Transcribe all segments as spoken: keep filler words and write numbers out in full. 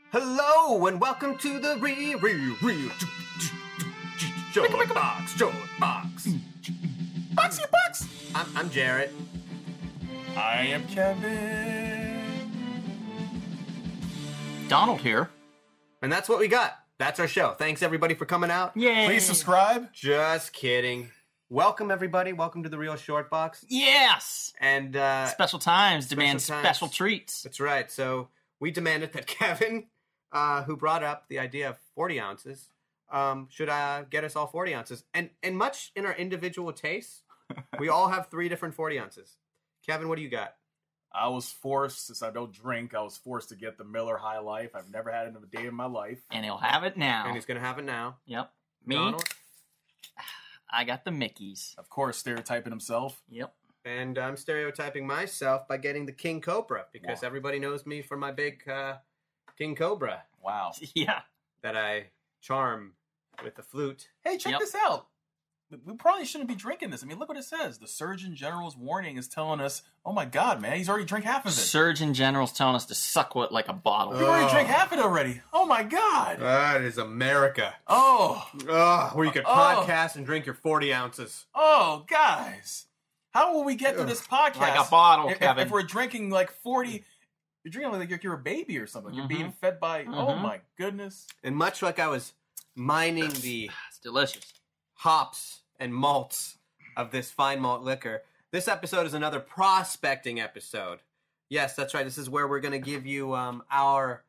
Hello and welcome to the real, real, real short box, short box. Boxy box. I'm, I'm Jarrett. I am Kevin. Donald here. And that's what we got. That's our show. Thanks everybody for coming out. Yay. Please subscribe. Just kidding. Welcome everybody. Welcome to the real short box. Yes. And uh, Special times demand times. special treats. That's right. So we demanded that Kevin, uh, who brought up the idea of forty ounces, um, should uh, get us all forty ounces. And and much in our individual tastes, we all have three different forty ounces. Kevin, what do you got? I was forced, since I don't drink, I was forced to get the Miller High Life. I've never had it in a day in my life. And he'll have it now. And he's going to have it now. Yep. Me, Donald? I got the Mickeys. Of course, stereotyping himself. Yep. And I'm stereotyping myself by getting the King Cobra, because Wow. everybody knows me for my big uh, King Cobra Wow. Yeah. that I charm with the flute. Hey, check Yep. this out. We probably shouldn't be drinking this. I mean, look what it says. The Surgeon General's warning is telling us, oh my God, man, he's already drank half of it. Surgeon General's telling us to suck what like a bottle. He already Oh. drank half it already. Oh my God. That is America. Oh. Oh, where you could Oh. podcast and drink your forty ounces. Oh, guys. How will we get to this podcast? Like a bottle, if, if- Kevin. If we're drinking like forty, you're drinking like you're a baby or something. You're Mhm. being fed by, oh Mhm. my goodness. And much like I was mining the It's delicious. hops and malts of this fine malt liquor, this episode is another prospecting episode. Yes, that's right. This is where we're going to give you um, our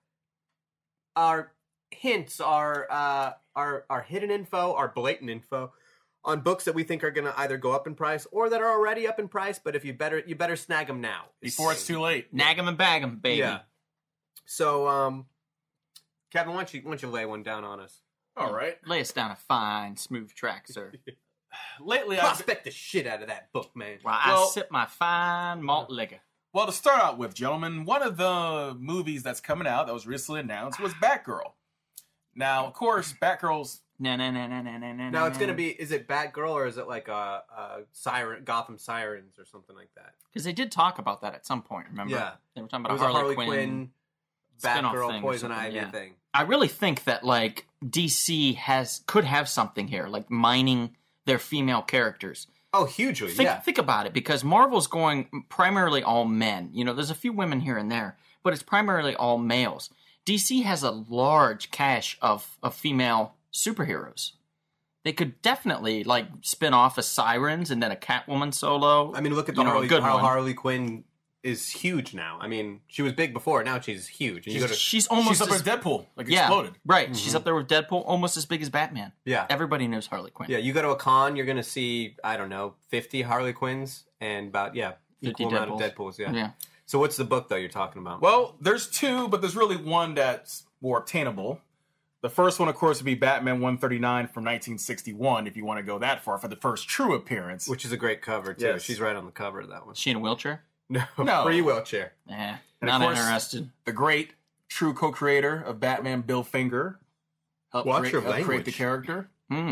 our hints, our uh, our our hidden info, our blatant info on books that we think are going to either go up in price or that are already up in price. But if you better you better snag them now Before it's too late. Nag 'em and bag 'em, baby. Yeah. So, um, Kevin, why don't you why don't you lay one down on us? All right. Lay us down a fine, smooth track, sir. Lately, I've Prospect the shit out of that book, man. While Well- I sip my fine malt liquor. well, to start out with, gentlemen, one of the movies that's coming out that was recently announced was Batgirl. Now, of course, Batgirl's No, no, no, no, no, no, no. Now it's gonna be. Is it Batgirl or is it like a, a siren, Gotham Sirens or something like that? Because they did talk about that at some point, remember? Yeah. They were talking It about was a a Harley, Harley Quinn. Quinn, spin-off Batgirl, thing or Poison something, Ivy yeah. thing. I really think that like D C has could have something here, like mining their female characters. Oh, hugely, Think, yeah. think about it, because Marvel's going primarily all men. You know, there's a few women here and there, but it's primarily all males. D C has a large cache of, of female superheroes. They could definitely like spin off a Sirens and then a Catwoman solo. I mean, look at the you know, a Harley, good how one. Harley Quinn is huge now. I mean, she was big before. Now she's huge. And you She's, go to, she's almost she's up as, with Deadpool, like yeah, exploded. right. She's up there with Deadpool, almost as big as Batman. yeah, Everybody knows Harley Quinn. yeah. You go to a con, you're gonna see I don't know, fifty Harley Quinns and about yeah, fifty equal amount of Deadpools. Deadpools. Yeah. Yeah. So what's the book though you're talking about? Well, there's two, but there's really one that's more obtainable. The first one, of course, would be Batman one thirty-nine from nineteen sixty-one, if you want to go that far, for the first true appearance. Which is a great cover too. Yes. She's right on the cover of that one. She in a wheelchair? No, No. free wheelchair. Eh, And not of course- interested. The great true co-creator of Batman, Bill Finger, helped, Watch create, your helped create language. the character. Hmm.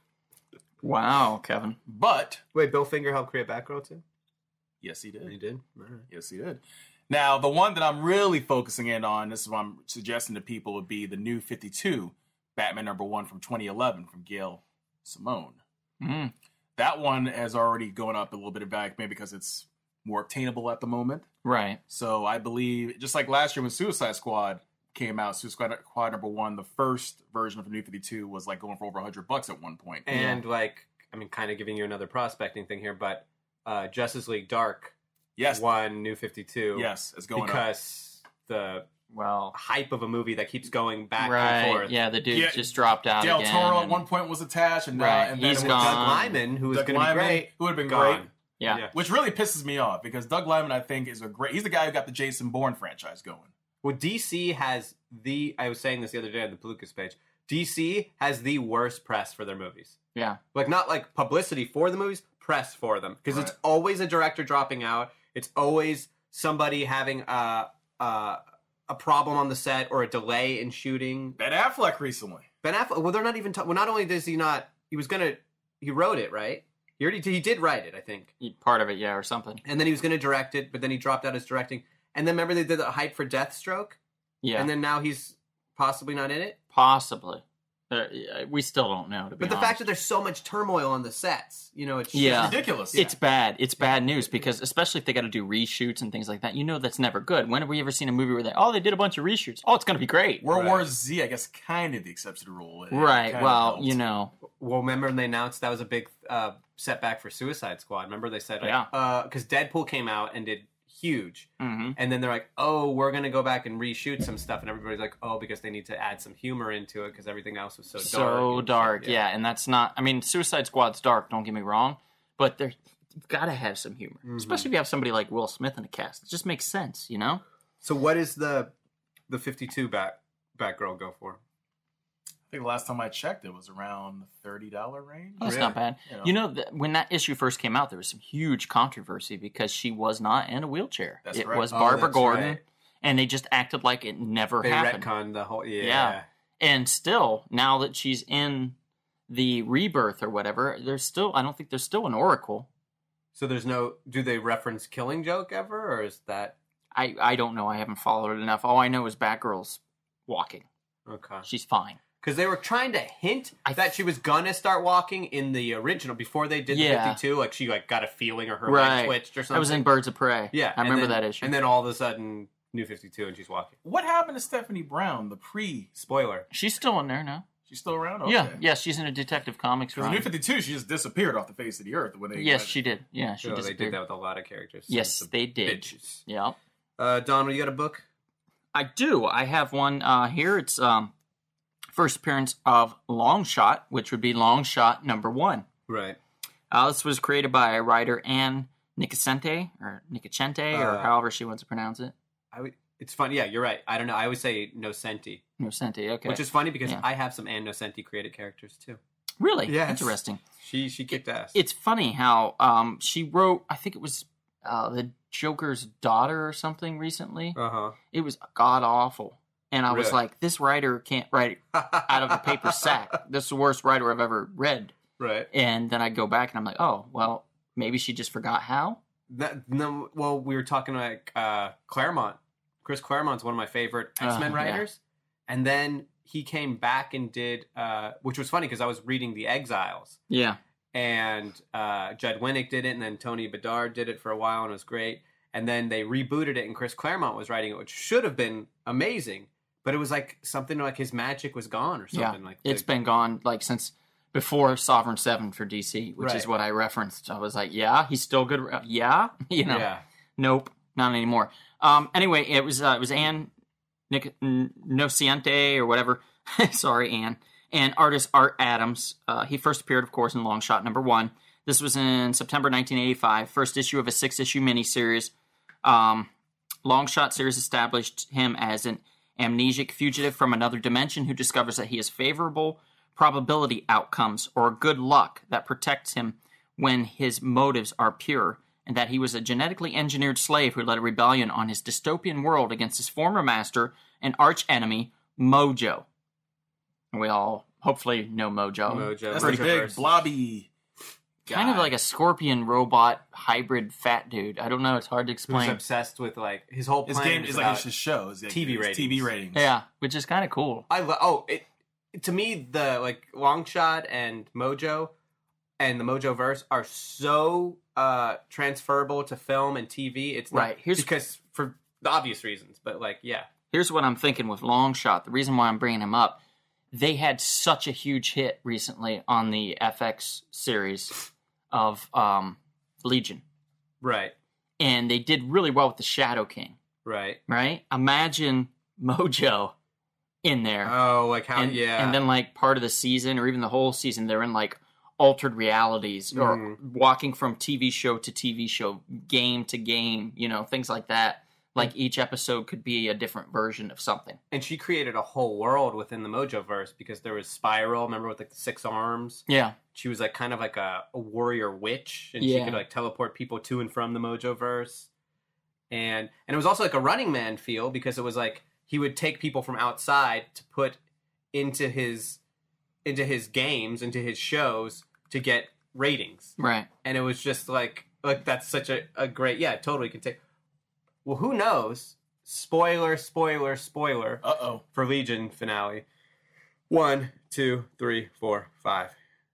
Wow, Kevin. But, Wait, Bill Finger helped create Batgirl too? yes, he did. He did. All right. Yes, he did. Now, the one that I'm really focusing in on, this is what I'm suggesting to people, would be the new fifty-two Batman number one from twenty eleven from Gail Simone. Mm. That one has already gone up a little bit of value, maybe because it's more obtainable at the moment. Right. So I believe, just like last year when Suicide Squad came out, Suicide Squad number one, the first version of the new fifty-two was like going for over one hundred bucks at one point. And like, I mean, kind of giving you another prospecting thing here, but uh, Justice League Dark yes, won New fifty-two. yes, it's going up. because the Well, hype of a movie that keeps going back right. and forth. Yeah, the dude Yeah, just dropped out Del again. Toro at and- one point was attached, and, Right, uh, and he's then it was gone. Doug Lyman, who was Doug going to be Liman, great, who would have been gone. great. Yeah. Yeah. Which really pisses me off because Doug Liman, I think, is a great. He's the guy who got the Jason Bourne franchise going. Well, D C has the. I was saying this the other day on the Palookas page. D C has the worst press for their movies. Yeah. Like, not like publicity for the movies, press for them. Because it's Right. always a director dropping out. It's always somebody having a, a, a problem on the set or a delay in shooting. Ben Affleck recently. Ben Affleck, well, they're not even, ta- well, not only does he not, he was going to, he wrote it, right? He already, he did write it, I think. Part of it, yeah, or something. And then he was going to direct it, but then he dropped out as directing. And then remember they did the hype for Deathstroke? Yeah. And then now he's possibly not in it. Possibly. Uh, we still don't know, to be But the honest. fact that there's so much turmoil on the sets, you know, it's Yeah. just, ridiculous. It's bad. It's bad news because, especially if they got to do reshoots and things like that, you know that's never good. When have we ever seen a movie where they, oh, they did a bunch of reshoots? Oh, it's going to be great. World Right. War Z, I guess, kind of the exception to the rule. It Right. kind of Well, helped. you know. Well, remember when they announced that was a big uh, setback for Suicide Squad? Remember they said, like, Yeah. because Deadpool came out and did huge, hmm and then they're like, oh, we're gonna go back and reshoot some stuff, and everybody's like, oh, because they need to add some humor into it because everything else was so dark. So and dark, shit. yeah. And that's not, I mean, Suicide Squad's dark, don't get me wrong, but they're, you've got to have some humor, Mhm. especially if you have somebody like Will Smith in a cast. It just makes sense, you know? So what is the the fifty-two Bat Batgirl go for? I think the last time I checked, it was around the thirty dollars range. That's Really? not bad. You know. You know, th- when that issue first came out, there was some huge controversy because she was not in a wheelchair. That's it correct. was Oh, Barbara that's Gordon, right. and they just acted like it never They happened. retconned the whole yeah. Yeah. And still, now that she's in the rebirth or whatever, there's still, I don't think there's still an Oracle. So there's no. Do they reference Killing Joke ever, or is that I, I don't know. I haven't followed it enough. All I know is Batgirl's walking. okay? She's fine. Because they were trying to hint I- that she was gonna start walking in the original before they did the Yeah. fifty-two. Like she like got a feeling or her Right. leg twitched or something. I was in Birds of Prey. Yeah, I and remember then- that issue. And then all of a sudden, New fifty-two, and she's walking. What happened to Stephanie Brown, the pre? Spoiler. She's still in there now. She's still around? Okay. Yeah, yeah, she's in a Detective Comics Because the run. New fifty-two, she just disappeared off the face of the earth when they. Yes, went- she did. Yeah, she So they disappeared. did that with a lot of characters. Yes, Sons of they did. Bitches. Yeah. Uh, Donald, you got a book? I do. I have one uh, here. It's um, first appearance of Longshot, which would be Longshot number one. Right. Uh, this was created by writer Anne Nicocente, or Nicocente, or Uh, however she wants to pronounce it. I w- it's funny. Yeah, you're right. I don't know. I always say Nocenti, Nocente, okay. which is funny because Yeah. I have some Ann Nocenti created characters too. really Yes. interesting. She she kicked ass. It's funny how um, she wrote, I think it was uh, the Joker's daughter or something recently. uh huh. It was god awful. And I was Really? like, this writer can't write out of a paper sack. This is the worst writer I've ever read. Right. And then I go back and I'm like, oh, well, maybe she just forgot how. That, no, well, we were talking like uh, Claremont. Chris Claremont's one of my favorite X Men Uh, yeah. writers, and then he came back and did, uh, which was funny because I was reading The Exiles, Yeah. and uh, Judd Winnick did it, and then Tony Bedard did it for a while, and it was great. And then they rebooted it, and Chris Claremont was writing it, which should have been amazing, but it was like something like his magic was gone or something. Yeah. Like It's the- been gone like since before Sovereign seven for D C, which is Right. what I referenced. I was like, yeah, he's still good. Yeah. You know, yeah. nope, not anymore. Um, anyway, it was, uh, it was Anne Nic- N- Nociente or whatever. Sorry, Anne. And artist Art Adams. Uh, he first appeared, of course, in Longshot number one. This was in September nineteen eighty-five, first issue of a six-issue miniseries. Um, Longshot series established him as an amnesic fugitive from another dimension who discovers that he has favorable probability outcomes or good luck that protects him when his motives are pure, and that he was a genetically engineered slave who led a rebellion on his dystopian world against his former master and arch enemy, Mojo. We all hopefully know Mojo. Mojo. That's the Mojo big versus- blobby. Kind of guy. like a scorpion robot hybrid fat dude. I don't know. It's hard to Who's explain. obsessed with like his whole His plan game is is about like his show. It's like T V his ratings. T V ratings. Yeah, which is kind of cool. I lo- oh it to me the like Longshot and Mojo and the Mojo verse are so uh transferable to film and T V. It's not, Right, here's- because for the obvious reasons, but like yeah, Here's what I'm thinking with Longshot. The reason why I'm bringing him up, they had such a huge hit recently on the F X series of um, Legion, right, and they did really well with the Shadow King. right. Right? Imagine Mojo in there. Oh, like how and, yeah, and then like part of the season or even the whole season they're in like altered realities or Mhm. walking from T V show to T V show, game to game, you know, things like that. Like each episode could be a different version of something. and she created a whole world within the Mojo verse because there was Spiral. Remember with like the six arms? Yeah. She was like kind of like a, a warrior witch, and she Yeah. could like teleport people to and from the Mojo verse. And and it was also like a Running Man feel because it was like he would take people from outside to put into his into his games, into his shows to get ratings. Right. And it was just like like that's such a, a great yeah, totally can take. Well, who knows? spoiler, spoiler, spoiler Uh oh. for Legion finale. One, two, three, four, five.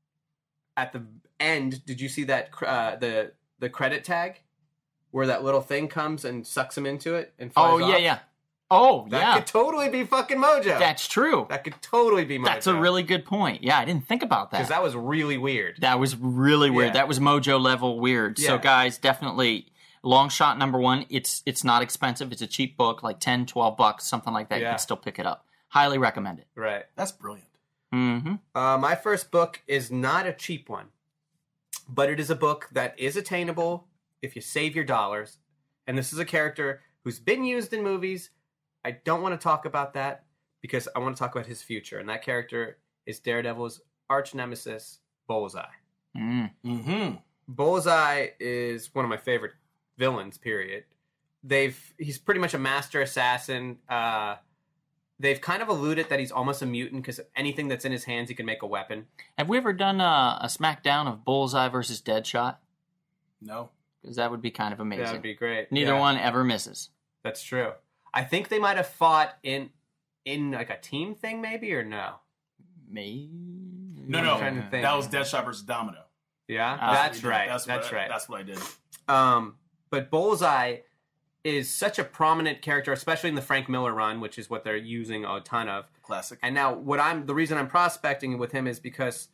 At the end, did you see that uh, the the credit tag where that little thing comes and sucks him into it and flies Oh yeah, off? yeah. Oh That yeah. could totally be fucking Mojo. That's true. that could totally be Mojo. That's a really good point. Yeah, I didn't think about that. because that was really weird. That was really weird. Yeah. That was Mojo level weird. So Yeah. guys, definitely long shot number one. It's it's not expensive. It's a cheap book, like ten, twelve bucks, something like that. You Yeah. can still pick it up. Highly recommend it. Right. That's brilliant. Mm-hmm. Uh, my first book is not a cheap one, but it is a book that is attainable if you save your dollars. And this is a character who's been used in movies. I don't want to talk about that because I want to talk about his future. And that character is Daredevil's arch nemesis, Bullseye. Mm. Mm-hmm. Bullseye is one of my favorite villains, period. They've He's pretty much a master assassin. Uh, they've kind of alluded that he's almost a mutant because anything that's in his hands, he can make a weapon. Have we ever done a, a SmackDown of Bullseye versus Deadshot? No. Because that would be kind of amazing. That would be great. Neither Yeah. one ever misses. That's true. I think they might have fought in in like a team thing, maybe, or no? Me? No, I'm no. trying to think. That was Deadshot versus Domino. Yeah, Ah, that's what we did. right. That's, That's, what I, right. That's what I did. Um, but Bullseye is such a prominent character, especially in the Frank Miller run, which is what they're using a ton of. Classic. And now, what I'm the reason I'm prospecting with him is because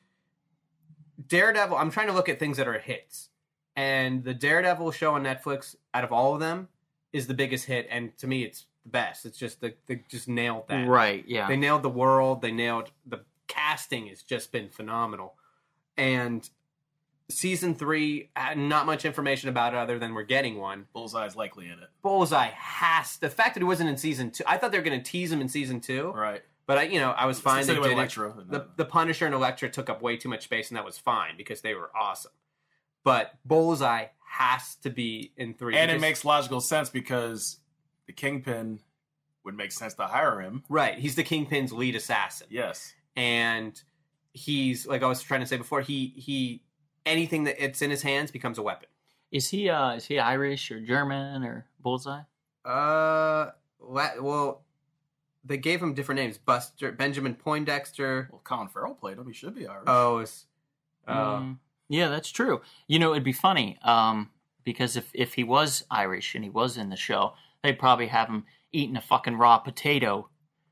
Daredevil. I'm trying to look at things that are hits, and the Daredevil show on Netflix, out of all of them, is the biggest hit, and to me, it's the best. It's just the they just nailed that. Right, yeah. They nailed the world. They nailed the casting. Has just been phenomenal. And season three, uh, not much information about it other than we're getting one. Bullseye's likely in it. Bullseye has the fact that he wasn't in season two. I thought they were going to tease him in season two, Right. but I, you know, I was fine. They Same with did it. Electro. The the Punisher and Elektra took up way too much space, and that was fine because they were awesome. But Bullseye has to be in three, And it because- makes logical sense because the Kingpin would make sense to hire him. right. He's the Kingpin's lead assassin. Yes. And he's like I was trying to say before. He he anything that it's in his hands becomes a weapon. Is he uh is he Irish or German or Bullseye? Uh, la- well, they gave him different names. Buster, Benjamin Poindexter. Well, Colin Farrell played him. He should be Irish. Oh, it's, uh, Mm, yeah, that's true. You know, it'd be funny um, because if, if he was Irish and he was in the show, they'd probably have him eating a fucking raw potato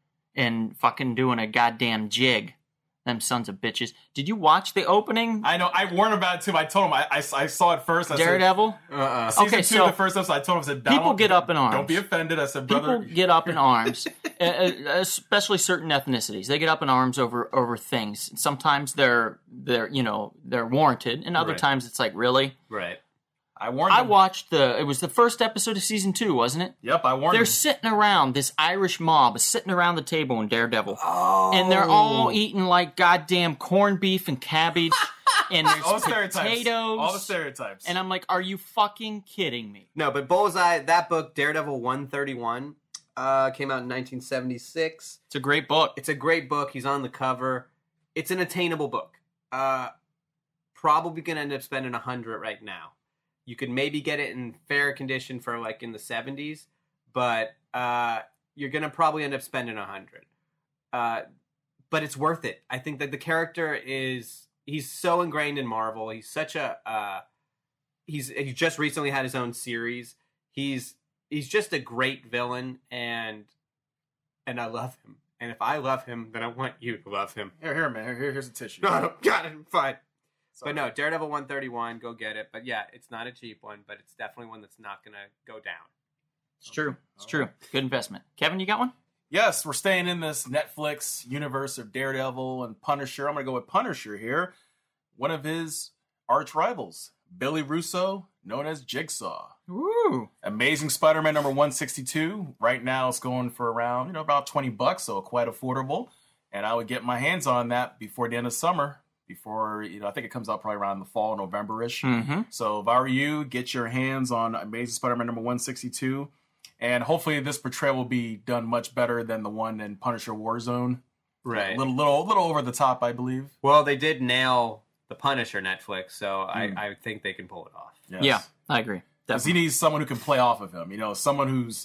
and fucking doing a goddamn jig. Them sons of bitches. Did you watch the opening? I know. I warned him about it too. I told him. I, I, I saw it first. I Daredevil? uh-uh. Said, season Okay, two, so the first episode. I told him. I said, people Donald, get up in arms. Don't be offended. I said, brother. People get up in arms, uh, uh, especially certain ethnicities. They get up in arms over over things. Sometimes they're they're you know they're warranted, and other Right. times it's like really. Right. I warned I him. watched the. It was the first episode of season two, wasn't it? Yep, I warned They're him. sitting around. This Irish mob is sitting around the table in Daredevil, Oh, and they're all eating like goddamn corned beef and cabbage, and there's All the stereotypes. potatoes. All the stereotypes. And I'm like, are you fucking kidding me? No, but Bullseye. That book, Daredevil one thirty-one, uh, came out in nineteen seventy-six. It's a great book. It's a great book. He's on the cover. It's an attainable book. Uh, probably gonna end up spending a hundred right now. You could maybe get it in fair condition for like in the seventies, but uh, you're gonna probably end up spending a hundred. Uh, but it's worth it. I think that the character is he's so ingrained in Marvel. He's such a uh, he's he just recently had his own series. He's he's just a great villain, and and I love him. And if I love him, then I want you to love him. here, here, man. Here, here- here's a tissue. No, no, got it, fine. Sorry. But no, Daredevil one thirty-one, go get it. But yeah, it's not a cheap one, but it's definitely one that's not going to go down. It's true. It's All true. Good investment. Kevin, you got one? Yes, we're staying in this Netflix universe of Daredevil and Punisher. I'm going to go with Punisher here. One of his arch rivals, Billy Russo, known as Jigsaw. Woo! Amazing Spider-Man number one sixty-two. Right now it's going for around, you know, about twenty bucks, so quite affordable. And I would get my hands on that before the end of summer. Before, you know, I think it comes out probably around the fall, November-ish. Mm-hmm. So if I were you, get your hands on Amazing Spider-Man number one sixty-two. And hopefully this portrayal will be done much better than the one in Punisher Warzone. Right. A little, little, little over the top, I believe. Well, they did nail the Punisher Netflix, so Hmm. I, I think they can pull it off. Yes. Yeah, I agree. Because he Definitely. needs someone who can play off of him. You know, someone who's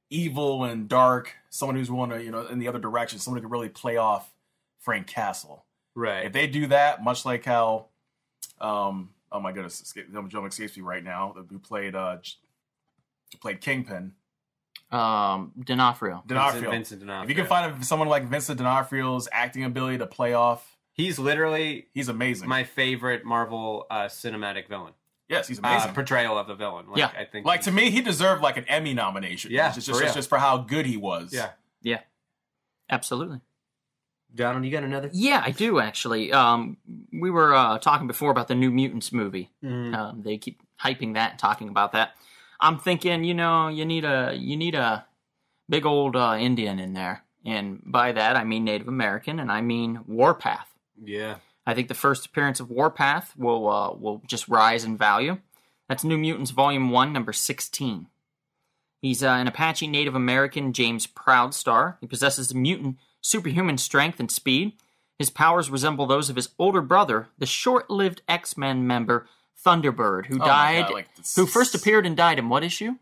evil and dark, someone who's willing to, you know, in the other direction, someone who can really play off Frank Castle. Right. If they do that, much like how, um, oh my goodness, escape, Joe escapes me right now, who played uh, who played Kingpin. Um, D'Onofrio. D'Onofrio. Vincent, Vincent D'Onofrio. If you can find someone like Vincent D'Onofrio's acting ability to play off, He's literally he's amazing. my favorite Marvel uh, cinematic villain. yes, he's Uh, amazing. portrayal of the villain. Like, Yeah. I think like he's- to me, he deserved like an Emmy nomination. Yeah, just, for just, real. just, just for how good he was. Yeah. Yeah, absolutely. Donald, you got another? Yeah, I do actually. Um, we were uh, talking before about the New Mutants movie. Mm. Um, they keep hyping that and talking about that. I'm thinking, you know, you need a you need a big old uh, Indian in there, and by that I mean Native American, and I mean Warpath. Yeah. I think the first appearance of Warpath will uh, will just rise in value. That's New Mutants Volume One, Number Sixteen. He's uh, an Apache Native American, James Proudstar. He possesses mutant superhuman strength and speed. His powers resemble those of his older brother, the short-lived X-Men member Thunderbird, who Oh my died, God, like this- who first appeared and died in what issue?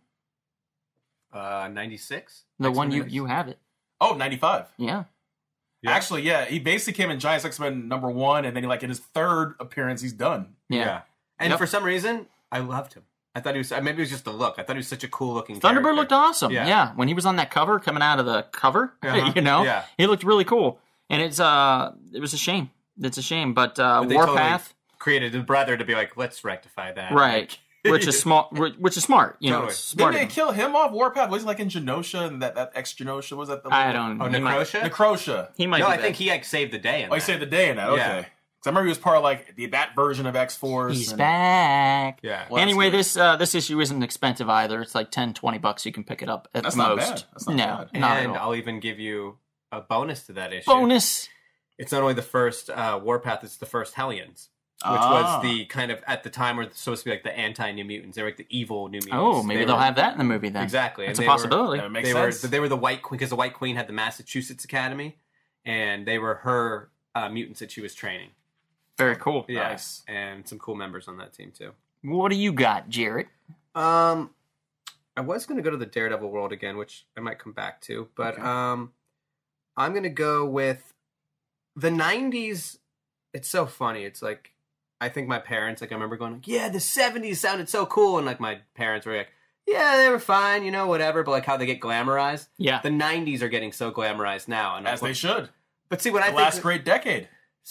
Uh, ninety-six? The one you X-Men you have it. Oh, ninety-five. Yeah. Yeah. Actually, yeah, he basically came in Giants X-Men number one, and then like in his third appearance, he's done. Yeah. And Yep. for some reason, I loved him. I thought he was, maybe it was just the look. I thought he was such a cool looking Thunderbird looked awesome. Yeah. Yeah. When he was on that cover, coming out of the cover, Uh-huh. you know, Yeah. he looked really cool. And it's uh, it was a shame. It's a shame, but uh, But they Warpath, totally created a brother to be like, let's rectify that. right? Which is smart. Which is smart. You know, Totally. it's smart. Didn't they kill him off Warpath? Was he like in Genosha and that, that ex Genosha? Was that the I don't. Oh, he might, Necrosha? Necrosha? he might No, be I dead. think he like saved the day in Oh, he that. saved the day in that. Okay, Yeah. because I remember he was part of like the, that version of X Force. He's and, back. Yeah. Well, that's anyway, good. this uh, this issue isn't expensive either. It's like ten, twenty bucks. You can pick it up at That's the not most. bad. That's not no, bad. not at And all. I'll even give you a bonus to that issue. Bonus. It's not only the first uh, Warpath, it's the first Hellions. Which Ah. was the kind of, at the time, were supposed to be like the anti-New Mutants. They were like the evil New Mutants. Oh, maybe They they'll were- have that in the movie then. Exactly. That's and a they were- possibility. That makes they sense. were they were the White Queen, because the White Queen had the Massachusetts Academy, and they were her uh, mutants that she was training. Very cool. Yeah, Nice. and some cool members on that team too. What do you got, Jarrett? Um, I was going to go to the Daredevil world again, which I might come back to, but Okay. um, I'm going to go with the nineties. It's so funny. It's like, I think my parents, like, I remember going, like, yeah, the seventies sounded so cool, and like my parents were like, yeah, they were fine, you know, whatever, but like how they get glamorized. Yeah. The nineties are getting so glamorized now, and As like, they should. But see, when I The think last great decade.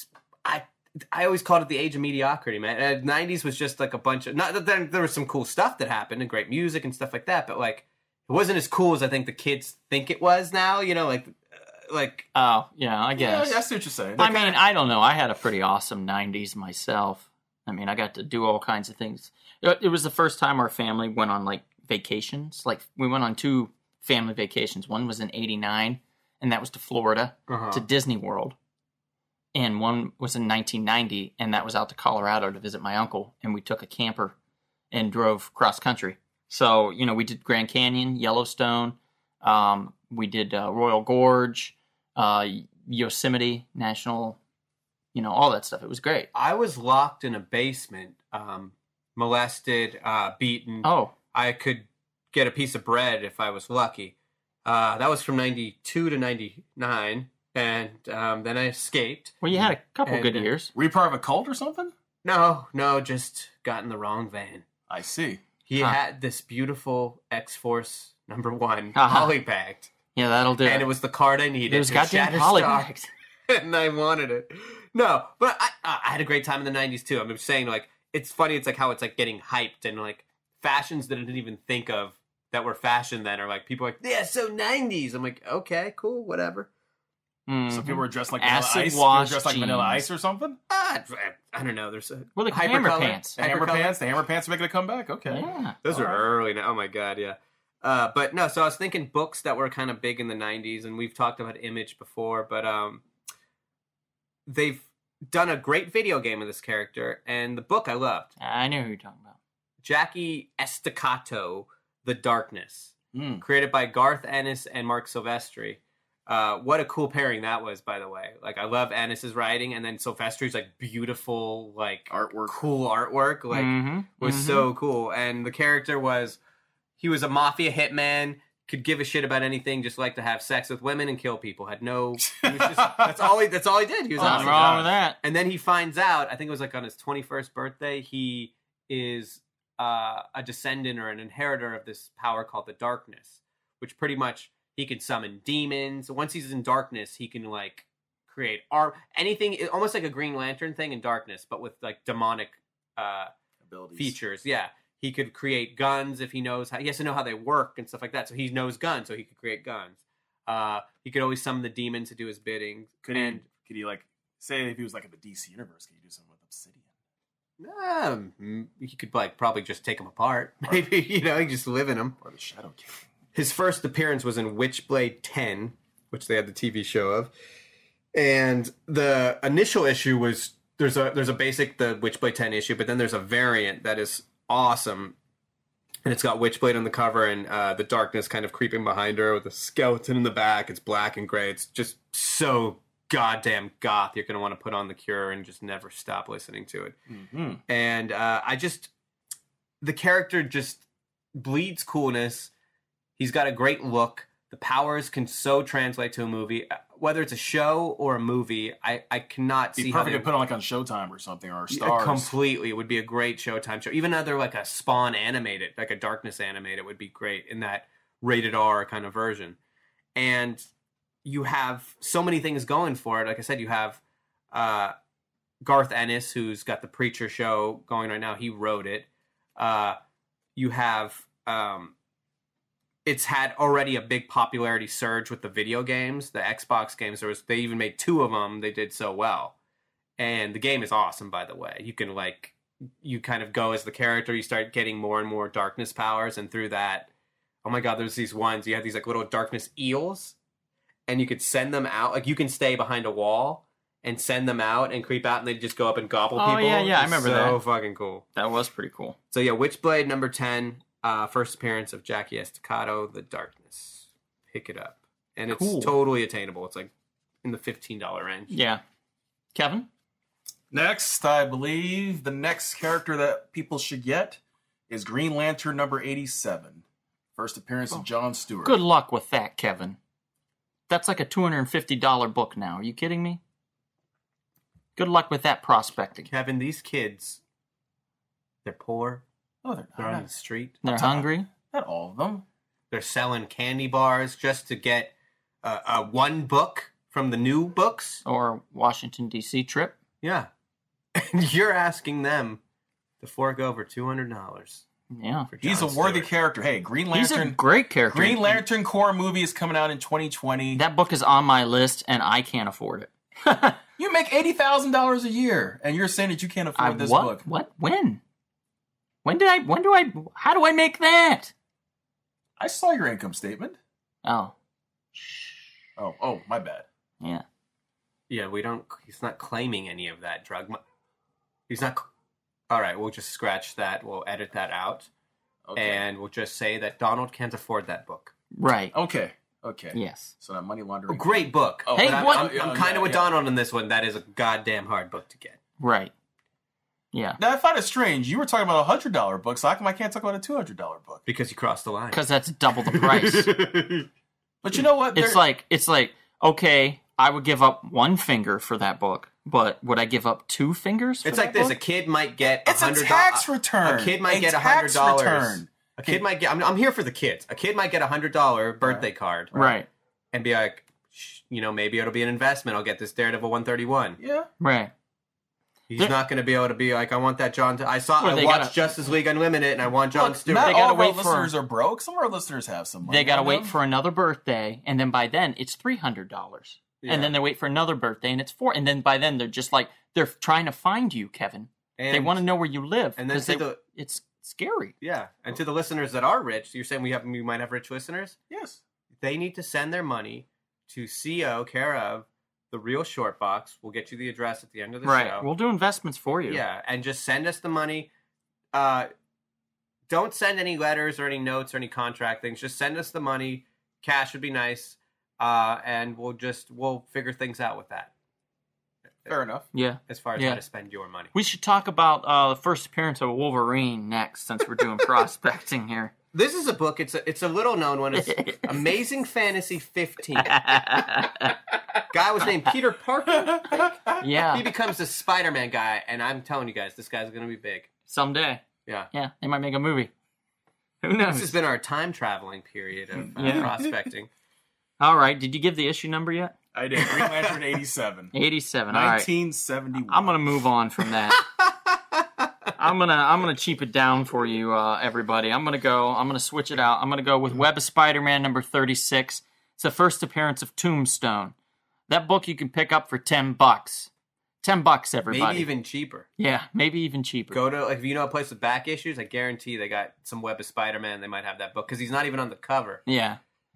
I I always called it the age of mediocrity, man. And nineties was just like a bunch of, not that there, there was some cool stuff that happened and great music and stuff like that, but like it wasn't as cool as I think the kids think it was now. You know, like uh, like Oh, yeah, I Yeah, guess. I see what you're saying. I mean, I don't know. I had a pretty awesome nineties myself. I mean, I got to do all kinds of things. It it was the first time our family went on like vacations. Like we went on two family vacations. One was in eighty-nine, and that was to Florida, uh-huh. to Disney World. And one was in nineteen ninety, and that was out to Colorado to visit my uncle. And we took a camper and drove cross country. So, you know, we did Grand Canyon, Yellowstone. Um, we did uh, Royal Gorge, uh, Yosemite National, you know, all that stuff. It was great. I was locked in a basement, um, molested, uh, beaten. Oh, I could get a piece of bread if I was lucky. Uh, that was from ninety-two to ninety-nine, and um, then I escaped. well, you had a couple And, good uh, years. Were you part of a cult or something? No, no, just got in the wrong van. I see. He Huh. had this beautiful X-Force number one Uh-huh. polybagged, Yeah, that'll do. and it was the card I needed. It was to goddamn Shatterstar, polybagged. and I wanted it. No, but I, I had a great time in the nineties too. I'm just saying, like, it's funny. It's like how it's like getting hyped and like fashions that I didn't even think of that were fashion then are like people are like, yeah, so nineties. I'm like, okay, cool, whatever. Mhm. So people were dressed like Acid Vanilla Ice. People were wash dressed like Vanilla jeans. Ice or something. Ah, I don't know. There's a Well, the hammer hypercolor- pants. The hammer hypercolor. pants. The hammer pants are making a comeback. Okay. Yeah. Those All are right. early now. Oh my god, yeah. Uh, but no, so I was thinking books that were kind of big in the nineties, and we've talked about Image before, but um, they've done a great video game of this character, and the book I loved. I know who you're talking about. Jackie Estacado, The Darkness, Mm. created by Garth Ennis and Mark Silvestri. Uh, what a cool pairing that was, by the way. Like, I love Ennis's writing, and then Silvestri's like beautiful, like Artwork. cool artwork. Like, Mhm, was mhm. so cool. And the character was, he was a mafia hitman, could give a shit about anything, just like to have sex with women and kill people. Had no, he was just, that's all he. That's all he did. He was Nothing on wrong with that. And then he finds out. I think it was like on his twenty-first birthday. He is uh, a descendant or an inheritor of this power called the Darkness, which pretty much he can summon demons. Once he's in darkness, he can like create arm anything, almost like a Green Lantern thing in darkness, but with like demonic uh, Abilities. features. Yeah. He could create guns if he knows how. He has to know how they work and stuff like that. So he knows guns, so he could create guns. Uh, he could always summon the demons to do his bidding. Could and he? Could he like say if he was like in the D C universe? Could he do something with Obsidian um, he could like probably just take them apart. Maybe you know he just live in them. or the Shadow King? His first appearance was in Witchblade ten, which they had the T V show of, and the initial issue was there's a there's a basic the Witchblade ten issue, but then there's a variant that is awesome, and it's got Witchblade on the cover and uh, the darkness kind of creeping behind her with a skeleton in the back. It's black and gray. It's just so goddamn goth. You're gonna want to put on The Cure and just never stop listening to it. Mm-hmm. And uh, I just the character just bleeds coolness. He's got a great look. The powers can so translate to a movie, whether it's a show or a movie. I, I cannot Be see how perfect they to put on like on Showtime or something or yeah, Stars. completely. It would be a great Showtime show. Even other like a Spawn animated, like a Darkness animated, would be great in that rated R kind of version. And you have so many things going for it. Like I said, you have uh, Garth Ennis, who's got the Preacher show going right now. He wrote it. Uh, you have. Um, It's had already a big popularity surge with the video games, the Xbox games. There was they even made two of them. They did so well, and the game is awesome. By the way, you can like you kind of go as the character. You start getting more and more darkness powers, and through that, oh my god, there's these ones. You have these like little darkness eels, and you could send them out. Like you can stay behind a wall and send them out and creep out, and they just go up and gobble Oh, people. yeah, yeah, I It's remember so that. fucking cool. That was pretty cool. So yeah, Witchblade number ten. Uh, first appearance of Jackie Estacado, The Darkness. Pick it up. And it's Cool. totally attainable. It's like in the fifteen dollars range. Yeah. Kevin? Next, I believe the next character that people should get is Green Lantern number eighty-seven. First appearance Oh. of John Stewart. Good luck with that, Kevin. That's like a two hundred fifty dollars book now. Are you kidding me? Good luck with that prospecting. Kevin, these kids, they're poor. No, they're They're on not. the street. They're What's up? hungry. Not all of them. They're selling candy bars just to get uh, uh, one book from the new books. Or Washington, D C trip. Yeah. And you're asking them to fork over two hundred dollars. Yeah. For John He's a worthy Stewart. character. Hey, Green He's a Lantern. great character. Green Lantern core movie is coming out in twenty twenty. That book is on my list, and I can't afford it. You make eighty thousand dollars a year, and you're saying that you can't afford I, this what? book. What? When? When did I? When do I? How do I make that? I saw your income statement. Oh, Oh, oh, my bad. yeah. Yeah, we don't. He's not claiming any of that drug. mo- He's not. All right, we'll just scratch that. We'll edit that out, Okay. and we'll just say that Donald can't afford that book. Right. Okay. Okay. Yes. So that money A laundering. great book. Oh, Hey, But I'm, what- I'm, Oh, I'm yeah, kind of with yeah. Donald on this one. That is a goddamn hard book to get. Right. Yeah. Now I find it strange. You were talking about a hundred dollar book, so how come I can't talk about a two hundred dollar book? Because you crossed the line. Because that's double the price. But you know what? It's There- like it's like okay, I would give up one finger for that book, but would I give up two fingers? For It's that like this: book? a kid might get it's a hundred tax return. A kid might A get a tax hundred dollars. return. A kid might get. I'm, I'm here for the kids. A kid might get a hundred dollar birthday card Right. and be like, "Shh, you know, maybe it'll be an investment. I'll get this Daredevil one thirty-one. Yeah. Right. He's They're- not going to be able to be like, I want that John. T- I saw. Well, I they watched gotta- Justice League Unlimited, and I want John Look, Stewart. not They gotta all of our wait for- listeners are broke. Some of our listeners have some money. They got to on wait them. for another birthday, and then by then it's three hundred dollars, Yeah. and then they wait for another birthday, and it's four, and then by then they're just like they're trying to find you, Kevin. And, they want to know where you live, and then 'cause to they- the it's scary. yeah, and to the listeners that are rich, you're saying we have we might have rich listeners. Yes. They need to send their money to C O care of the Real Short Box. We'll get you the address at the end of the Right. show. We'll do investments for you. Yeah, and just send us the money. Uh, don't send any letters or any notes or any contract things. Just send us the money. Cash would be nice, uh, and we'll just we'll figure things out with that. Fair enough. Yeah. As far as Yeah. how to spend your money. We should talk about uh, the first appearance of Wolverine next, since we're doing prospecting here. This is a book. It's a it's a little known one. It's Amazing Fantasy fifteen. Guy was named Peter Parker. Yeah. He becomes the Spider-Man guy, and I'm telling you guys, this guy's gonna be big. Someday. Yeah. Yeah, they might make a movie. Who knows? This has been our time traveling period of uh, Yeah. prospecting. All right. Did you give the issue number yet? I did. Green Lantern eighty-seven. eighty-seven. All right. nineteen seventy-one. I'm gonna move on from that. I'm gonna I'm gonna cheap it down for you, uh, everybody. I'm gonna go. I'm gonna switch it out. I'm gonna go with Web of Spider-Man number thirty-six. It's the first appearance of Tombstone. That book you can pick up for ten bucks. Ten bucks, everybody. Maybe even cheaper. Yeah, maybe even cheaper. Go to, like, if you know a place with back issues, I guarantee they got some Web of Spider-Man. They might have that book because he's not even on the cover. Yeah,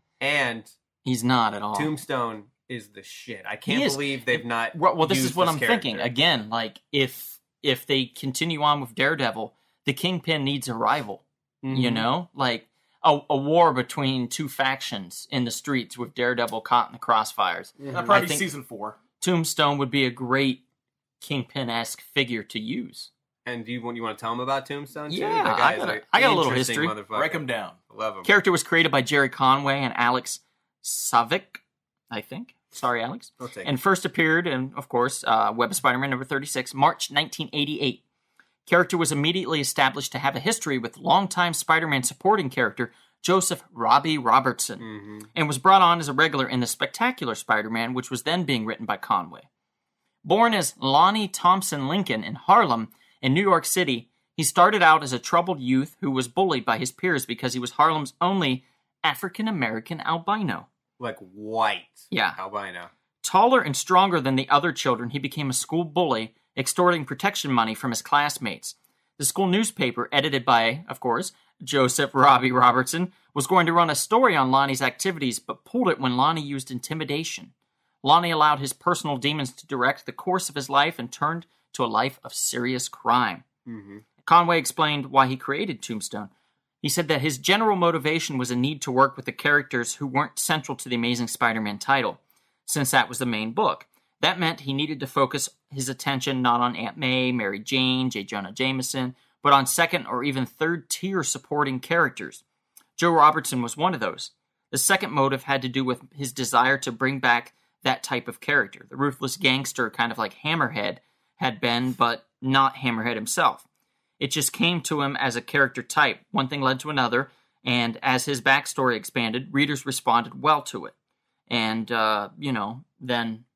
And he's not at all. Tombstone is the shit. I can't He is. believe they've not. Well, well, this used is what this I'm character. thinking. Again, like if if they continue on with Daredevil, the Kingpin needs a rival. Mhm. You know, like a, a war between two factions in the streets with Daredevil caught in the crossfires. Mhm. That'll probably I think- season four. Tombstone would be a great Kingpin-esque figure to use. And do you, you want to tell them about Tombstone? Too? Yeah, That I guy's got a- an I got a little interesting history. motherfucker. Break them down. I love him. Character was created by Jerry Conway and Alex Savick, I think. Sorry, Alex. I'll take And it. first appeared in, of course, uh, Web of Spider-Man number thirty-six, March nineteen eighty-eight. Character was immediately established to have a history with longtime Spider-Man supporting character Joseph Robbie Robertson, Mhm. and was brought on as a regular in the Spectacular Spider-Man, which was then being written by Conway. Born as Lonnie Thompson Lincoln in Harlem, in New York City, he started out as a troubled youth who was bullied by his peers because he was Harlem's only African-American albino. Like white. Yeah. Albino. Taller and stronger than the other children, he became a school bully, extorting protection money from his classmates. The school newspaper, edited by, of course, Joseph Robbie Robertson, was going to run a story on Lonnie's activities, but pulled it when Lonnie used intimidation. Lonnie allowed his personal demons to direct the course of his life and turned to a life of serious crime. Mm-hmm. Conway explained why he created Tombstone. He said that his general motivation was a need to work with the characters who weren't central to the Amazing Spider-Man title, since that was the main book. That meant he needed to focus his attention not on Aunt May, Mary Jane, J. Jonah Jameson, but on second or even third-tier supporting characters. Joe Robertson was one of those. The second motive had to do with his desire to bring back that type of character, the ruthless gangster, kind of like Hammerhead had been, but not Hammerhead himself. It just came to him as a character type. One thing led to another, and as his backstory expanded, readers responded well to it. And, uh, you know, then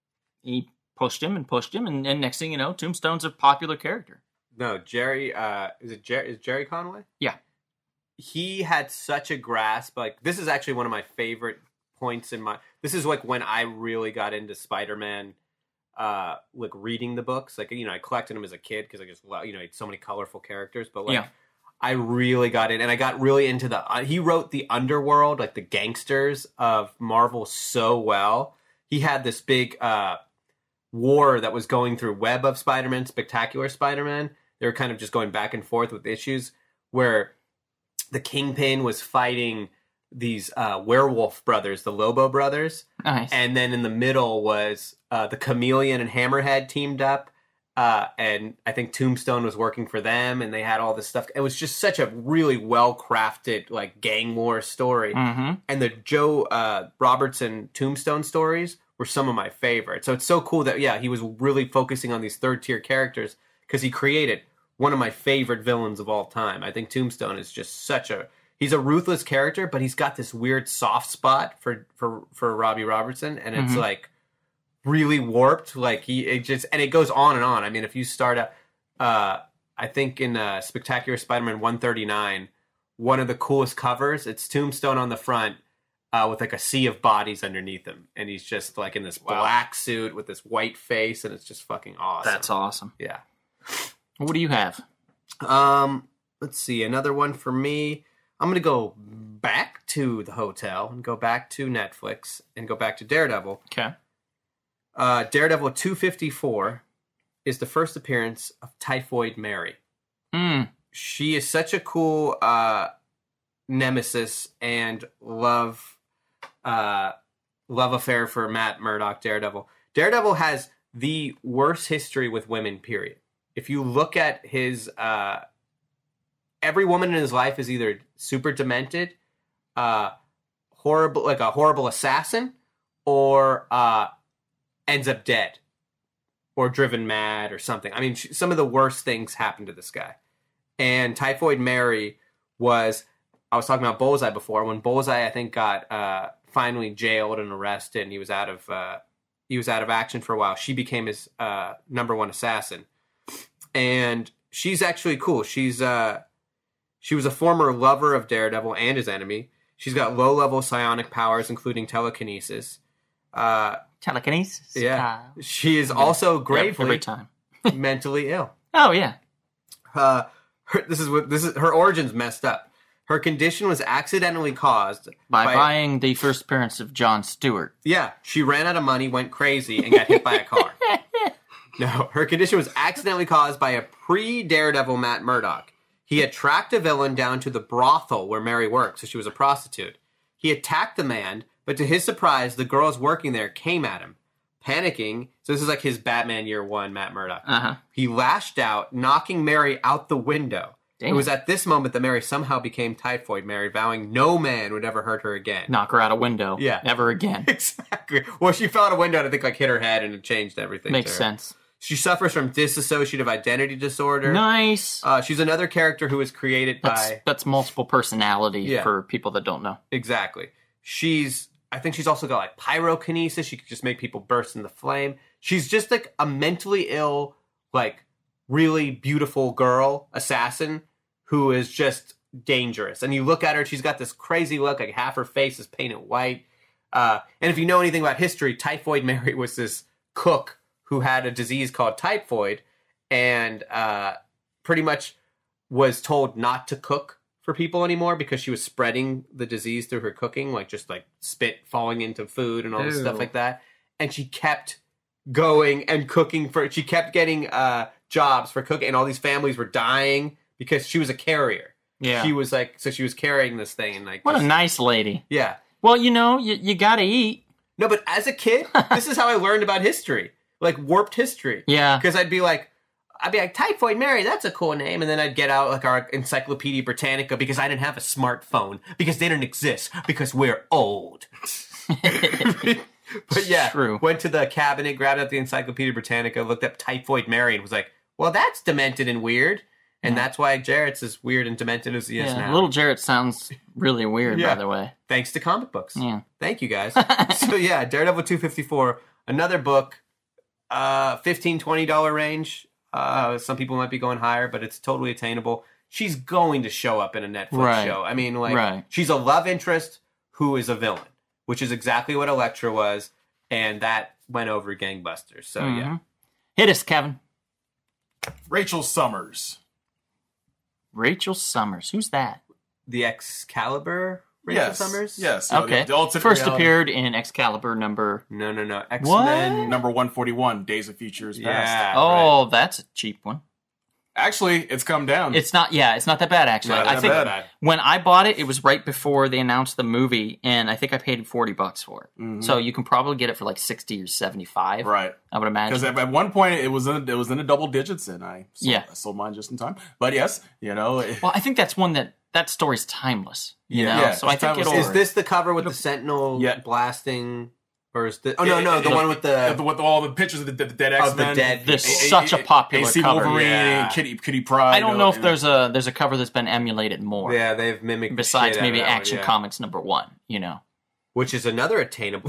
he pushed him and pushed him, and, and next thing you know, Tombstone's a popular character. No, Jerry, uh, is it Jerry, is Jerry Conway? Yeah. He had such a grasp. Like, this is actually one of my favorite points in my, this is like when I really got into Spider-Man, uh, like reading the books. Like, you know, I collected them as a kid because I just love, you know, he had so many colorful characters, but like, Yeah. I really got in, and I got really into the, uh, he wrote the underworld, like the gangsters of Marvel so well. He had this big, uh, war that was going through Web of Spider-Man, Spectacular Spider-Man. They were kind of just going back and forth with issues where the Kingpin was fighting these uh, werewolf brothers, the Lobo brothers. Nice. And then in the middle was uh, the Chameleon and Hammerhead teamed up. Uh, and I think Tombstone was working for them, and they had all this stuff. It was just such a really well-crafted, like, gang war story. Mm-hmm. And the Joe uh, Robertson Tombstone stories were some of my favorites. So it's so cool that, yeah, he was really focusing on these third-tier characters because he created one of my favorite villains of all time. I think Tombstone is just such a... He's a ruthless character, but he's got this weird soft spot for, for, for Robbie Robertson, and it's, Mhm. like, really warped. Like, he... It just... And it goes on and on. I mean, if you start a... Uh, I think in uh, Spectacular Spider-Man one thirty-nine, one of the coolest covers, it's Tombstone on the front, Uh, with like a sea of bodies underneath him, and he's just like in this Wow. black suit with this white face, and it's just fucking awesome. That's awesome. Yeah. What do you have? Um, let's see, another one for me. I'm gonna go back to the hotel and go back to Netflix and go back to Daredevil. Okay. Uh, Daredevil two fifty-four is the first appearance of Typhoid Mary. Mm. She is such a cool uh, nemesis and love uh, love affair for Matt Murdock, Daredevil. Daredevil has the worst history with women, period. If you look at his uh, every woman in his life is either super demented, uh, horrible, like a horrible assassin, or uh, ends up dead, or driven mad, or something. I mean, she, some of the worst things happen to this guy. And Typhoid Mary was, I was talking about Bullseye before. When Bullseye, I think, got uh, finally jailed and arrested, and he was out of uh, he was out of action for a while, she became his uh, number one assassin. And she's actually cool. She's uh, she was a former lover of Daredevil and his enemy. She's got low-level psionic powers, including telekinesis. Uh, Telekinesis. yeah. Uh, She is also gravely every time. mentally ill. Oh yeah. Uh, her, this is what this is. Her origin's messed up. Her condition was accidentally caused By, by buying the first appearance of Jon Stewart. Yeah, she ran out of money, went crazy, and got hit by a car. No, her condition was accidentally caused by a pre-Daredevil Matt Murdock. He had tracked a villain down to the brothel where Mary worked, so she was a prostitute. He attacked the man, but to his surprise, the girls working there came at him. Panicking, so this is like his Batman Year One, Matt Murdock. Uh-huh. He lashed out, knocking Mary out the window. Damn. It was at this moment that Mary somehow became Typhoid Mary, vowing no man would ever hurt her again. Knock her out a window. Yeah. Never again. Exactly. Well, she fell out a window and I think like hit her head and it changed everything. Makes to her. sense. She suffers from dissociative identity disorder. Nice. Uh, she's another character who was created That's, by... that's multiple personality Yeah. for people that don't know. Exactly. She's... I think she's also got like pyrokinesis. She could just make people burst into flame. She's just like a mentally ill, like really beautiful girl, assassin, who is just dangerous. And you look at her, she's got this crazy look, like half her face is painted white. Uh, and if you know anything about history, Typhoid Mary was this cook who had a disease called typhoid and uh, pretty much was told not to cook for people anymore because she was spreading the disease through her cooking, like just like spit falling into food and all this Ew. stuff like that. And she kept going and cooking for, she kept getting uh, jobs for cooking, and all these families were dying because she was a carrier. Yeah. She was like, so she was carrying this thing and like, What a just- nice lady. yeah. Well, you know, you, you gotta eat. No, but as a kid, this is how I learned about history, like warped history. Yeah. Because I'd be like, I'd be like, Typhoid Mary, that's a cool name. And then I'd get out like our Encyclopedia Britannica because I didn't have a smartphone, because they didn't exist, because we're old. But yeah, True. went to the cabinet, grabbed out the Encyclopedia Britannica, looked up Typhoid Mary and was like, well, that's demented and weird. And that's why Jarrett's as weird and demented as he is Yeah, now. Little Jarrett sounds really weird, Yeah. by the way. Thanks to comic books. Yeah. Thank you, guys. So yeah, Daredevil two fifty-four, another book, uh, fifteen dollars, twenty dollars range. Uh, some people might be going higher, but it's totally attainable. She's going to show up in a Netflix Right. show. I mean, like, Right. she's a love interest who is a villain, which is exactly what Elektra was, and that went over gangbusters. So yeah. Mhm. Hit us, Kevin. Rachel Summers. Rachel Summers. Who's that? The Excalibur Rachel yes. Summers? Yes. So Okay. The, the alternate First reality- appeared in Excalibur number... No, no, no. X-Men. Number one forty-one, Days of Futures Past. Yeah. Oh, that's a cheap one. Actually, it's come down. It's not, yeah, it's not that bad, actually. Not I that think bad. when I bought it, it was right before they announced the movie, and I think I paid forty bucks for it. Mhm. So you can probably get it for like sixty or seventy-five, right. I would Because imagine. at, at one point it was in it was in the double digits, and I sold, Yeah. I sold mine just in time. But yes, you know, it- Well, I think that's one that, that story's timeless. You Yeah. know? Yeah, so I it's think timeless. it'll... Is this the cover with the Sentinel Yeah. blasting? Or is the... Oh, no, no. The it- one with it- the... with all the pictures of the, the dead Of X the Men. dead... This is such a popular A C cover. Wolverine, Yeah. Kitty Kitty Pryde. I don't know if and- there's a there's a cover that's been emulated more. Yeah, they've mimicked the Besides shit out maybe of that one, Action yeah. Comics number one, you know. Which is another attainable.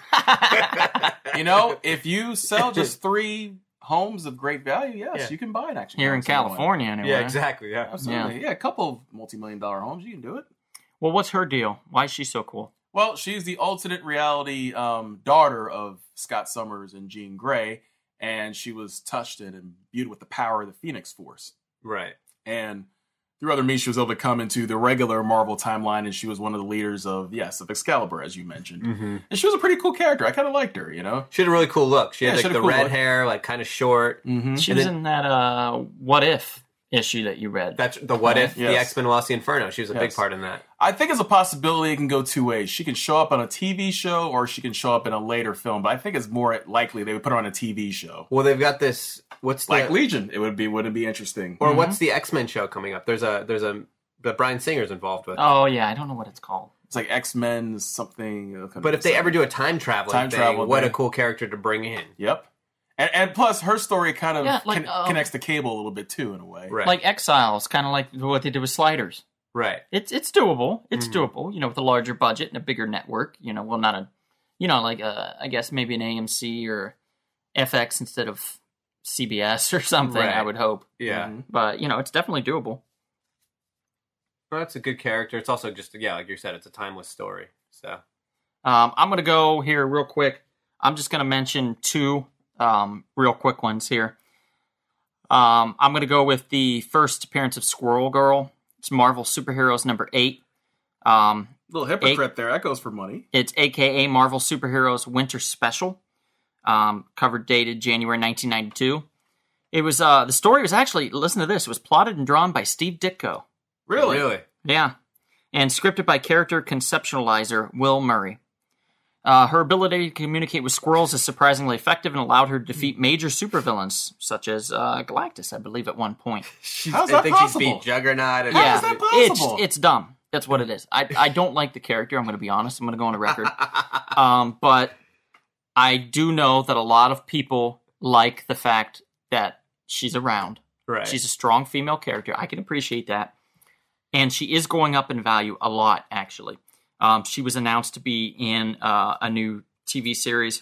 You know, if you sell just three homes of great value, yes, Yeah. you can buy an Action Here in Comics number one. California, anyway. Yeah, exactly. Yeah. Absolutely. Yeah. a couple of multi-million dollar homes, you can do it. Well, what's her deal? Why is she so cool? Well, she's the alternate reality um, daughter of Scott Summers and Jean Grey, and she was touched and imbued with the power of the Phoenix Force. Right. And through other means, she was able to come into the regular Marvel timeline, and she was one of the leaders of, yes, of Excalibur, as you mentioned. Mm-hmm. And she was a pretty cool character. I kind of liked her, you know? She had a really cool look. She had Yeah, like she had the a cool red look. hair, like kind of short. Mm-hmm. She And was then- in that uh, What If issue that you read. That's the What If Yes. the X-Men Lost the Inferno. She was a big Yes. part in that. I think it's a possibility it can go two ways. She can show up on a T V show or she can show up in a later film, but I think it's more likely they would put her on a T V show. Well, they've got this. What's the Like Legion, it would be wouldn't it be interesting. or what's the X-Men show coming up? There's a there's a that Bryan Singer's involved with. Oh yeah, I don't know what it's called. It's like X-Men something. uh, But if they ever do a time traveling Time thing, travel what a thing. cool character to bring in. Yep. And, and plus, her story kind of Yeah, like, con- uh, connects to Cable a little bit too, in a way. Right. Like Exiles, kind of like what they did with Sliders. Right. It's it's doable. It's Mhm. doable. You know, with a larger budget and a bigger network. You know, well, not a, you know, like a, I guess maybe an A M C or F X instead of C B S or something. I Right. would hope. Yeah. Mhm. But you know, it's definitely doable. Well, that's a good character. It's also just yeah, like you said, it's a timeless story. So Um, I'm gonna go here real quick. I'm just gonna mention two um, real quick ones here. Um, I'm gonna go with the first appearance of Squirrel Girl. It's Marvel Superheroes number eight. Um, Little hypocrite there. That goes for money. It's A K A Marvel Superheroes Winter Special. Um, cover dated January nineteen ninety-two. It was uh, the story was actually, listen to this, it was plotted and drawn by Steve Ditko. Really? really, Yeah. And scripted by character conceptualizer Will Murray. Uh, her ability to communicate with squirrels is surprisingly effective and allowed her to defeat major supervillains, such as uh, Galactus, I believe, at one point. She's, How's I that think possible? she's beat Juggernaut. And yeah, is that possible? It's, it's dumb. That's what it is. I, I don't like the character. I'm going to be honest. I'm going to go on a record. Um, but I do know that a lot of people like the fact that she's around. right. She's a strong female character. I can appreciate that. And she is going up in value a lot, actually. Um, she was announced to be in uh, a new T V series.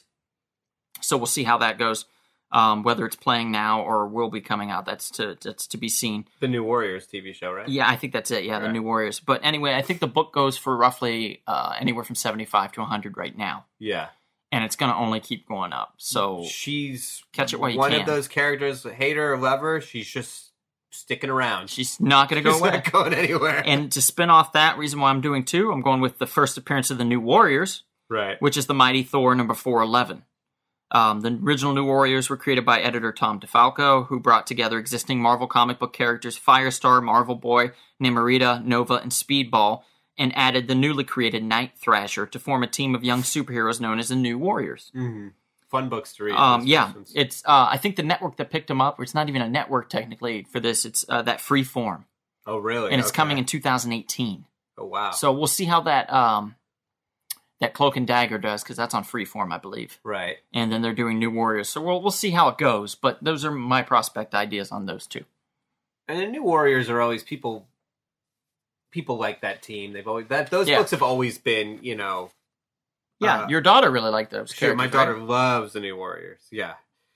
So we'll see how that goes. Um, whether it's playing now or will be coming out, that's to that's to be seen. the New Warriors T V show, right? Yeah, I think that's it. Yeah, the Right. New Warriors. But anyway, I think the book goes for roughly uh, anywhere from seventy-five to one hundred right now. Yeah. And it's going to only keep going up. So She's catch it while you one can. of those characters, hate her or love her, she's just sticking around. she's not going to go She's away. not going anywhere. And to spin off that, reason why I'm doing two, I'm going with the first appearance of the New Warriors, right. which is the Mighty Thor number four eleven. Um, the original New Warriors were created by editor Tom DeFalco, who brought together existing Marvel comic book characters Firestar, Marvel Boy, Namorita, Nova, and Speedball, and added the newly created Night Thrasher to form a team of young superheroes known as the New Warriors. Mm-hmm. Fun books to read. Um, those yeah, first ones. it's uh, I think the network that picked them up, or it's not even a network technically for this, it's uh, that Freeform, Oh, really? and it's Okay. coming in two thousand eighteen. Oh, wow. So we'll see how that um, that Cloak and Dagger does, because that's on Freeform, I believe. right. And then they're doing New Warriors, so we'll we'll see how it goes. But those are my prospect ideas on those two. And the New Warriors are always people. People like that team. They've always that those Yeah. books have always been, you know. Yeah, Uh, your daughter really liked those. Sure, my characters, daughter right? loves the New Warriors. Yeah.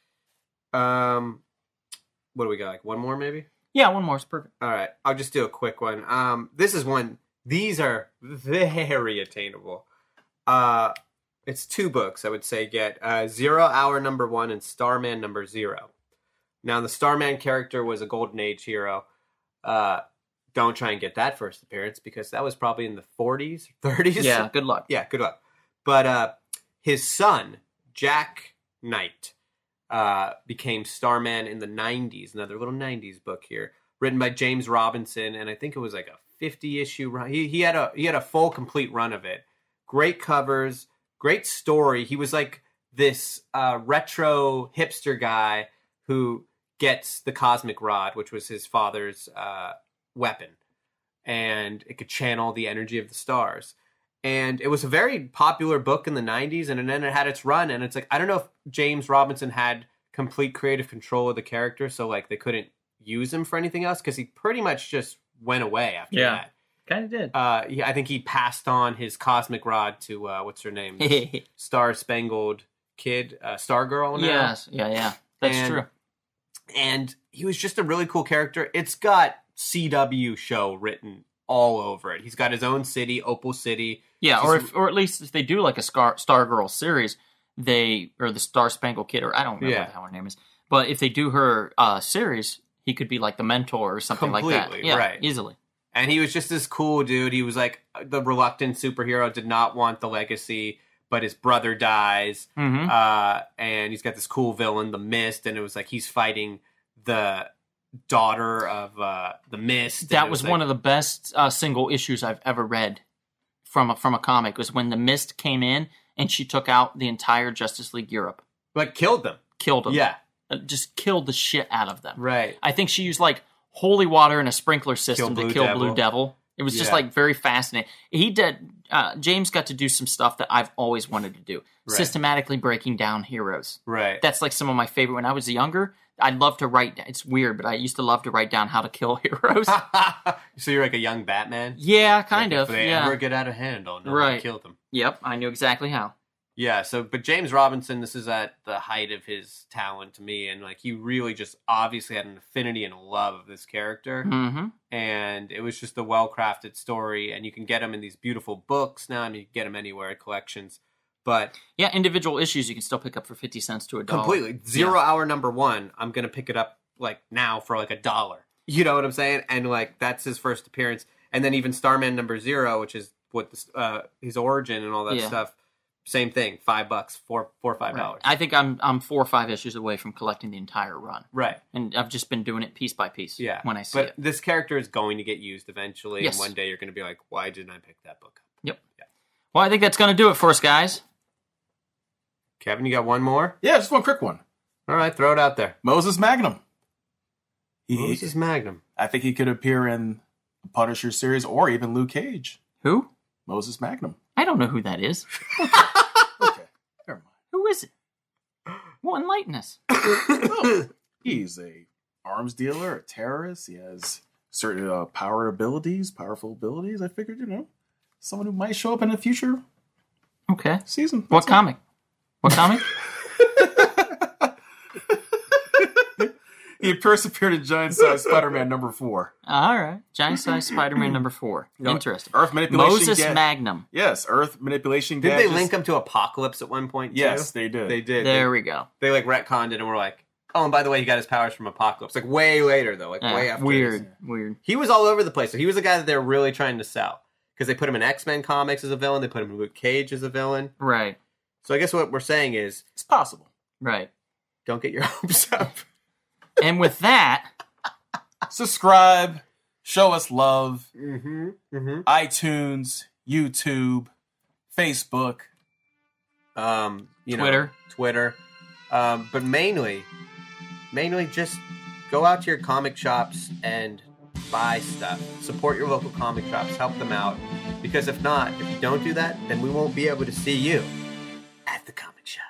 Um, what do we got? Like one more, maybe. Yeah, one more is perfect. All right, I'll just do a quick one. Um, this is one. These are very attainable. Uh, it's two books I would say get uh, Zero Hour number one and Starman number zero. Now the Starman character was a Golden Age hero. Uh, don't try and get that first appearance because that was probably in the forties, thirties. Yeah, good luck. Yeah, good luck. But uh, his son, Jack Knight, uh, became Starman in the nineties. Another little nineties book here, written by James Robinson, and I think it was like a fifty issue run. He he had a he had a full complete run of it. Great covers, great story. He was like this uh, retro hipster guy who gets the cosmic rod, which was his father's uh, weapon, and it could channel the energy of the stars. And it was a very popular book in the nineties, and then it had its run. And it's like, I don't know if James Robinson had complete creative control of the character, so like they couldn't use him for anything else because he pretty much just went away after Yeah. that. Kind of did. Uh, he, I think he passed on his cosmic rod to uh, what's her name, Star Spangled Kid, uh, Stargirl. Now. Yes, yeah, yeah. That's And- true. And he was just a really cool character. It's got C W show written all over it. He's got his own city, Opal City. Yeah, or He's- if, or at least if they do like a Star Stargirl series, they or the Star Spangled Kid, or I don't remember Yeah. what the hell her name is, but if they do her uh, series, he could be like the mentor or something like that. Completely, Yeah, right. easily. And he was just this cool dude. He was like the reluctant superhero, did not want the legacy, but his brother dies. Mm-hmm. Uh, and he's got this cool villain, the Mist, and it was like he's fighting the daughter of uh, the Mist. That was, was like, one of the best uh, single issues I've ever read from a, from a comic. Was when the Mist came in and she took out the entire Justice League Europe. Like killed them. Killed them. Yeah. Uh, just killed the shit out of them. Right. I think she used like holy water and a sprinkler system kill to kill Devil. Blue Devil. It was just yeah. like very fascinating. He did. Uh, James got to do some stuff that I've always wanted to do. Right. Systematically breaking down heroes. Right. That's like some of my favorite. When I was younger, I'd love to write. It's weird, but I used to love to write down how to kill heroes. So you're like a young Batman? Yeah, kind like of. If they yeah. ever get out of hand, I'll know right. how to kill them. Yep, I knew exactly how. Yeah, so, but James Robinson, this is at the height of his talent to me, and, like, he really just obviously had an affinity and a love of this character, mm-hmm. and it was just a well-crafted story, and you can get them in these beautiful books now, I mean, you can get them anywhere at collections, but... Yeah, individual issues you can still pick up for fifty cents to a dollar. Completely. Zero yeah. Hour number one, I'm going to pick it up, like, now for, like, a dollar. You know what I'm saying? And, like, that's his first appearance, and then even Starman number zero, which is what the, uh, his origin and all that yeah. stuff, same thing, five bucks, four, four or five dollars. Right. I think I'm I'm four or five issues away from collecting the entire run. Right, and I've just been doing it piece by piece. Yeah, when I see but it. This character is going to get used eventually, yes. and one day you're going to be like, "Why didn't I pick that book up?" Yep. Yeah. Well, I think that's going to do it for us, guys. Kevin, you got one more? Yeah, just one quick one. All right, throw it out there. Moses Magnum. He, Moses Magnum. I think he could appear in the Punisher series or even Luke Cage. Who? Moses Magnum. I don't know who that is. Okay. Never mind. Who is it? Well, enlighten us. Well, he's a arms dealer, a terrorist. He has certain uh, power abilities, powerful abilities. I figured, you know, someone who might show up in a future okay. season. What That's comic? It. What comic? He first appeared in Giant Size Spider-Man number four. All right. Giant Size Spider-Man number four. You know, Interesting. Earth manipulation. Moses ga- Magnum. Yes, Earth manipulation. Did gadgets. they link him to Apocalypse at one point, too? Yes, they did. They did. There they, we go. They, like, retconned it and were like, oh, and by the way, he got his powers from Apocalypse. Like, way later, though. Like, uh, way after. Weird. This. Weird. He was all over the place. So he was the guy that they were really trying to sell. Because they put him in X-Men comics as a villain. They put him in Luke Cage as a villain. Right. So I guess what we're saying is... It's possible. Right. Don't get your hopes up. And with that... subscribe, show us love, mm-hmm, mm-hmm. iTunes, YouTube, Facebook, um, you Twitter, know, Twitter, um, but mainly, mainly just go out to your comic shops and buy stuff. Support your local comic shops, help them out, because if not, if you don't do that, then we won't be able to see you at the comic shop.